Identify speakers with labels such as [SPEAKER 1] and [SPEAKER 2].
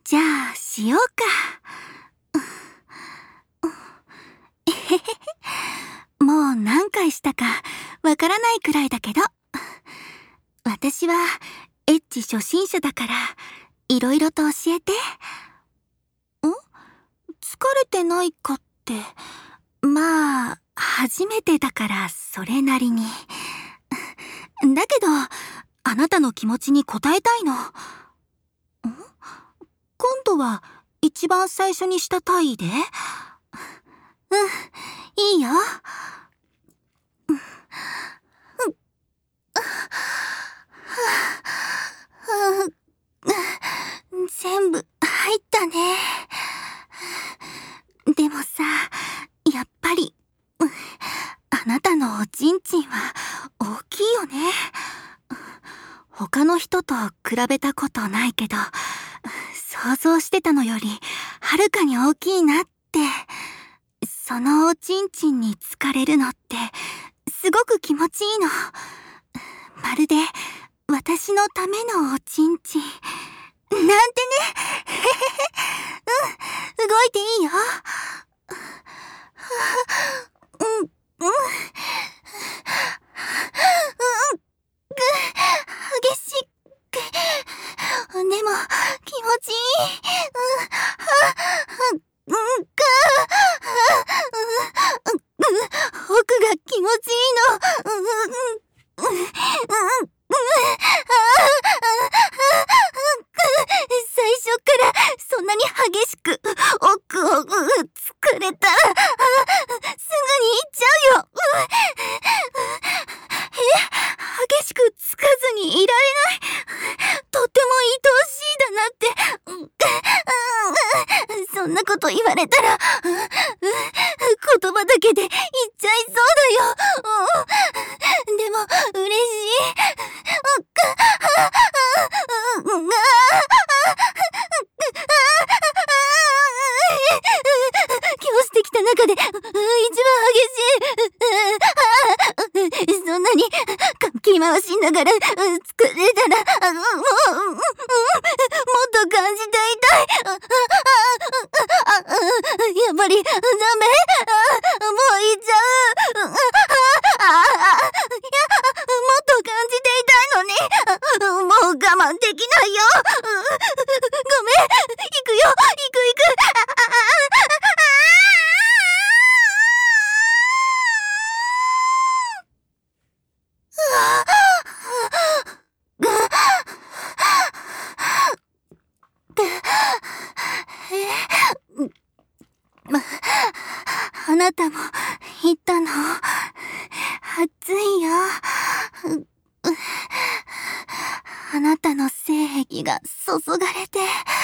[SPEAKER 1] じゃあしようか。もう何回したかわからないくらいだけど、私はエッチ初心者だからいろいろと教えて。疲れてないかって、まあ初めてだからそれなりに。だけどあなたの気持ちに応えたいの。今度は一番最初にした体位で。いいよ。全部入ったね。でもさ、やっぱりあなたのおちんちんは大きいよね。他の人と比べたことないけど、想像してたのよりはるかに大きいなって。そのおちんちんに疲れるのってすごく気持ちいいの。まるで私のためのおちんちんなんてね。動いていいよ。激しく。でも気持ちいい。奥が気持ちいいの。最初からそんなに激しく奥を疲れたらすぐに行っちゃうよ。激しくつかずにいられない。とても愛おしいだなって。そんなこと言われたら言葉だけで言っちゃいそうだよ。でも嬉しい。今日してきた中で一番激しい。そんなにかき回しながら疲れたらもっと感じていたい。やっぱりダメ。もう行っちゃう。もっと感じていたいのにもう我慢できないよ。ごめん。行くよ。行く。あなたも言ったの？暑いよ。あなたの精液が注がれて